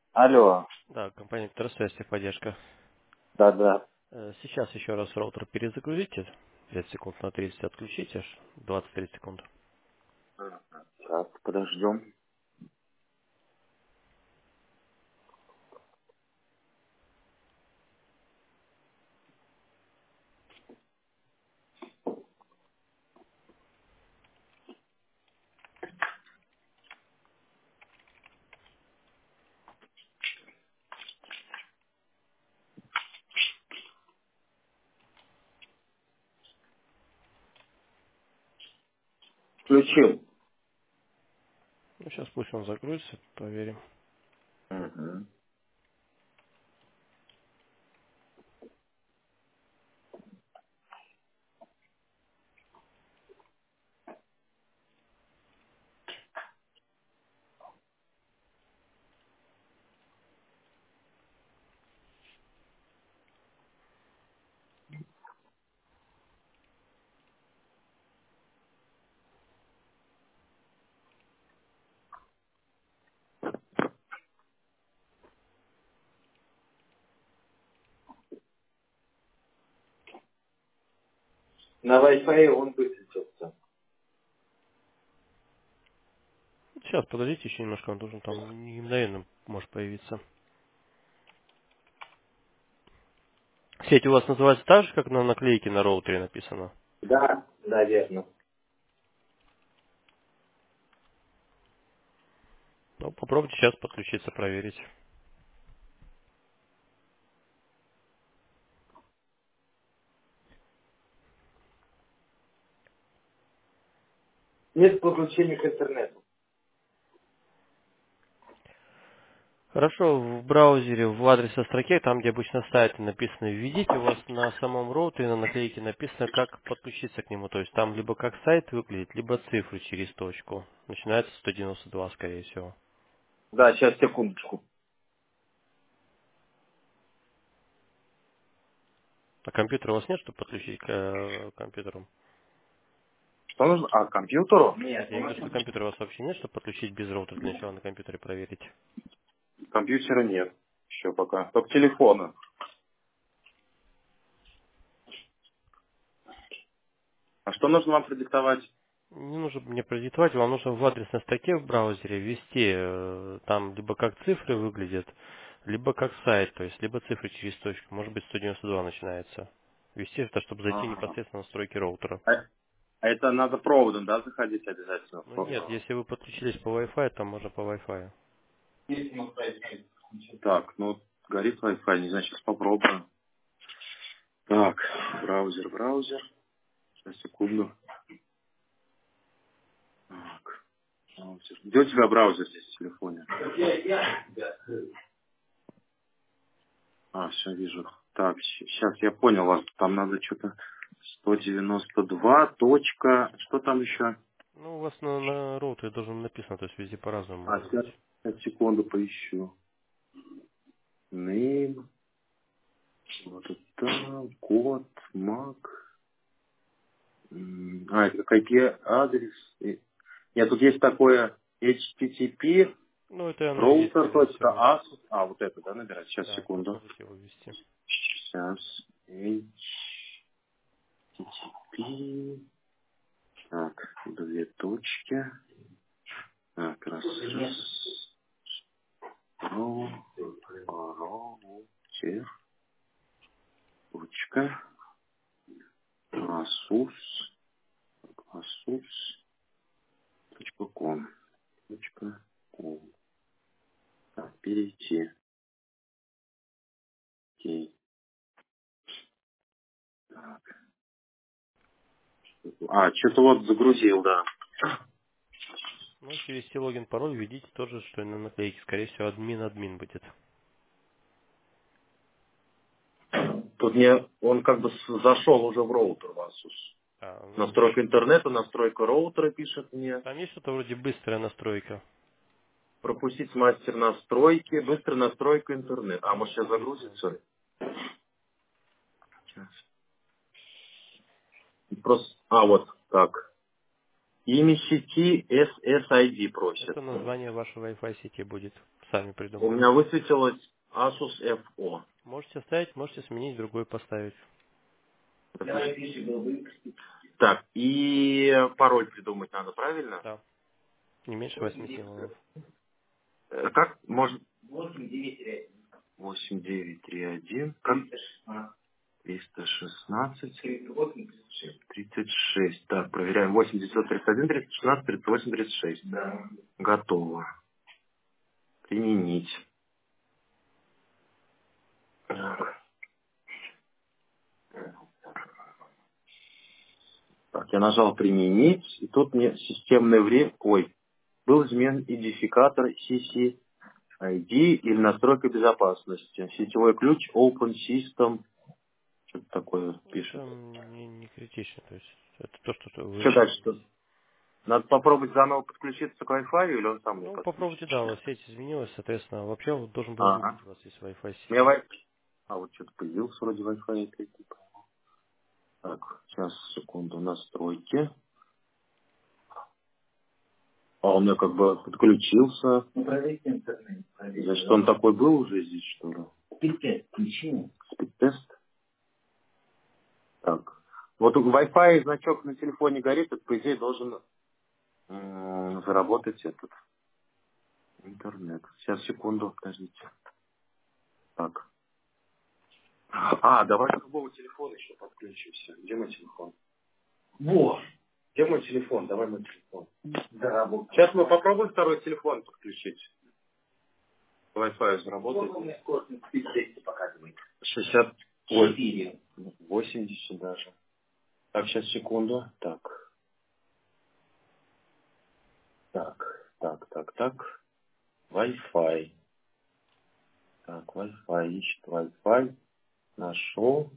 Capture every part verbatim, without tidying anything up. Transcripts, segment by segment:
Алло, Да, компания Интерсвязь, техподдержка. да-да. Э, Сейчас еще раз роутер перезагрузите. пять секунд на тридцать отключите, аж двадцать тридцать секунд. Сейчас, подождем. Включил. Ну, сейчас пусть он загрузится, проверим. Угу. На Wi-Fi он высветился. Сейчас, подождите еще немножко, он должен там не мгновенно может появиться. Сеть у вас называется так же, как на наклейке на роутере написано? Да, наверное. Ну, попробуйте сейчас подключиться, проверить. Нет подключения к интернету. Хорошо, в браузере, в адресной строке, там, где обычно сайты написаны, введите, у вас на самом роутере, на наклейке написано, как подключиться к нему. То есть там либо как сайт выглядит, либо цифры через точку. Начинается сто девяносто два, скорее всего. Да, сейчас, секундочку. А компьютера у вас нет, чтобы подключить к э, компьютеру? Что нужно? А, к компьютеру? Нет, Нет. я имею в виду, что компьютера у вас вообще нет, чтобы подключить без роутера для начала на компьютере проверить. Компьютера нет. Еще пока. Только телефона. А что нужно вам продиктовать? Не нужно мне продиктовать, вам нужно в адресной строке в браузере ввести, э, там либо как цифры выглядят, либо как сайт, то есть либо цифры через точку, может быть сто девяносто два начинается. Ввести это, чтобы зайти Ага. непосредственно в настройки роутера. А а это надо проводом, да, заходить обязательно? Ну нет, если вы подключились по Wi-Fi, то можно по Wi-Fi. Так, ну, горит Wi-Fi, не знаю, сейчас попробуем. Так, браузер, браузер. Сейчас, секунду. Так, браузер. Где у тебя браузер здесь в телефоне? А, все, вижу. Так, сейчас я понял вас. Там надо что-то сто девяносто два точка... Что там еще? Ну, у вас на, на роутере должен написано, то есть везде по-разному А, может сейчас, быть. сейчас, секунду поищу. Name. Вот это. Код. Mac. М, А, это как ай пи-адрес. И- Нет, тут есть такое эйч ти ти пи Ну, это оно и есть, скорее всего. router.asus. А, вот это, да, набирать? Сейчас, Да, секунду. попробуйте его ввести. Сейчас. эйч ти ти пи. Так, две точки. Так, раз, раз. Роу, роутер, точка, asus, asus, точка ком, точка ком. Так, перейти. Окей. Так. А, что-то вот загрузил, да. Ну, если ввести логин, пароль, введите тот же, что и на наклейке. Скорее всего, админ-админ будет. Тут мне, он как бы с- зашел уже в роутер в Asus. А, ну, Настройка интернета, настройка роутера пишет мне. там есть что-то вроде быстрая настройка. Пропустить мастер настройки, быстрая настройка интернета. А может Ну, сейчас быстрая. загрузится? Сейчас. Просто, а вот так. Имя сети эс эс ай ди просит. Это название вашей Wi-Fi сети будет. Сами У придумайте. меня высветилось Asus эф о. Можете оставить, можете сменить, другой поставить. Так, и пароль придумать надо, правильно? Да. Не меньше восьми символов. Э, Как? Может... восемь девять три один. Как? триста шестнадцать. тридцать шесть. Так, проверяем. восемь девятьсот тридцать один, триста шестнадцать, тридцать восемь, тридцать шесть. Да. Готово. Применить. Так. Так, я нажал применить, и тут мне системное время... Ой, был изменен идентификатор си си ай ди или настройка безопасности. Сетевой ключ Open System. Что-то такое пишет. Это не, не критично. То есть это то, что вы... Что дальше? Надо попробовать заново подключиться к Wi-Fi, или он сам мне Ну, подключится? попробуйте, да, у вас сеть изменилась, соответственно, вообще вот должен был Ага. выбить у вас из Wi-Fi У меня сети. Wi- А, вот что-то появился вроде Wi-Fi. Так, сейчас, секунду, настройки. А он у меня как бы подключился. Ну, проверьте интернет. Проверьте. Значит, он такой был уже здесь, что ли? Спид-тест включил. Спид-тест. Так. Вот у Wi-Fi значок на телефоне горит, это, по идее, должен м, заработать этот интернет. Сейчас, секунду, подождите. Так. А, давай с другого телефона еще подключимся. Где мой телефон? Вот. Где мой телефон? Давай мой телефон. Заработал. Сейчас мы попробуем второй телефон подключить. Wi-Fi заработает. Вот у меня скорость в спид-тесте показывает. шестьдесят. Ой, Четыре. восемьдесят даже. Так, сейчас, секунду. Так. Так, так, так, так. Wi-Fi. Так, Wi-Fi, ищет Wi-Fi. Нашел.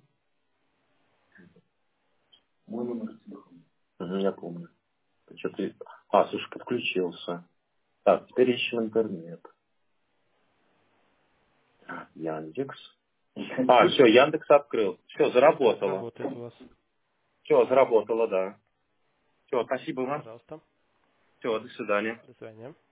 Мой номер телефона. Угу, я помню. Что ты... А, слушай, подключился. Так, теперь ищем интернет. Яндекс. А, все, Яндекс открыл. Все, заработало. Работает у вас. Все, заработало, да. Все, спасибо вам. Пожалуйста. Все, до свидания. До свидания.